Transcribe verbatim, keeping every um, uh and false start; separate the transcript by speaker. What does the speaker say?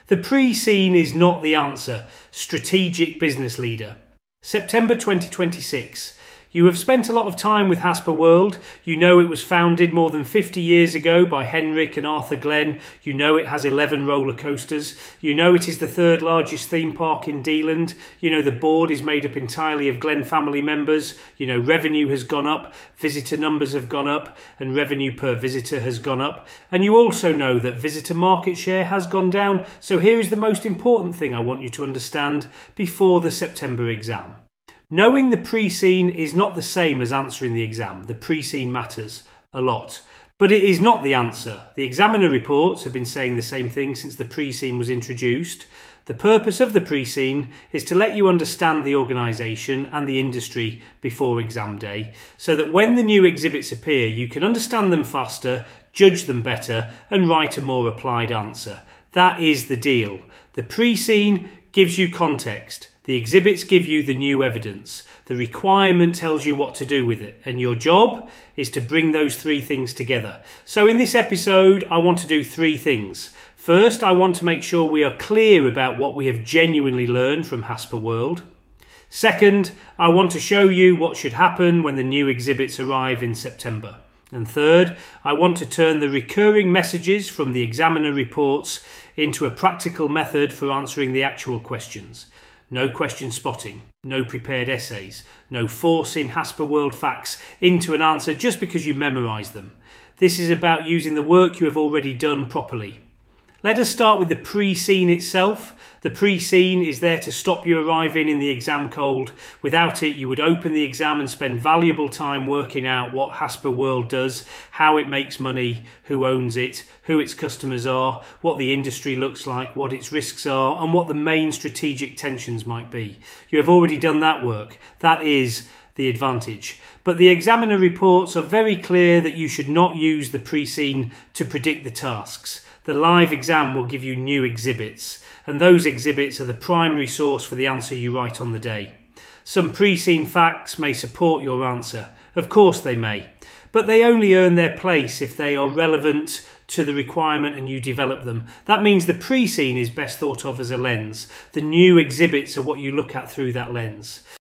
Speaker 1: The pre-seen is not the answer. Strategic business leader. September twenty twenty-six. You have spent a lot of time with Haspaworld. You know it was founded more than fifty years ago by Henrik and Arthur Glenn. You know it has eleven roller coasters. You know it is the third largest theme park in Dealand. You know the board is made up entirely of Glenn family members. You know revenue has gone up, visitor numbers have gone up, and revenue per visitor has gone up. And you also know that visitor market share has gone down. So here is the most important thing I want you to understand before the September exam. Knowing the pre-seen is not the same as answering the exam. The pre-seen matters a lot. But it is not the answer. The examiner reports have been saying the same thing since the pre-seen was introduced. The purpose of the pre-seen is to let you understand the organisation and the industry before exam day, so that when the new exhibits appear, you can understand them faster, judge them better, and write a more applied answer. That is the deal. The pre-seen gives you context. The exhibits give you the new evidence. The requirement tells you what to do with it. And your job is to bring those three things together. So in this episode, I want to do three things. First, I want to make sure we are clear about what we have genuinely learned from Haspaworld. Second, I want to show you what should happen when the new exhibits arrive in September. And third, I want to turn the recurring messages from the examiner reports into a practical method for answering the actual questions. No question spotting, no prepared essays, no forcing Haspaworld facts into an answer just because you memorise them. This is about using the work you have already done properly. Let us start with the pre-seen itself. The pre-seen is there to stop you arriving in the exam cold. Without it, you would open the exam and spend valuable time working out what Haspaworld does, how it makes money, who owns it, who its customers are, what the industry looks like, what its risks are, and what the main strategic tensions might be. You have already done that work. That is the advantage. But the examiner reports are very clear that you should not use the pre-seen to predict the tasks. The live exam will give you new exhibits, and those exhibits are the primary source for the answer you write on the day. Some pre-seen facts may support your answer. Of course they may, but they only earn their place if they are relevant to the requirement and you develop them. That means the pre-seen is best thought of as a lens. The new exhibits are what you look at through that lens.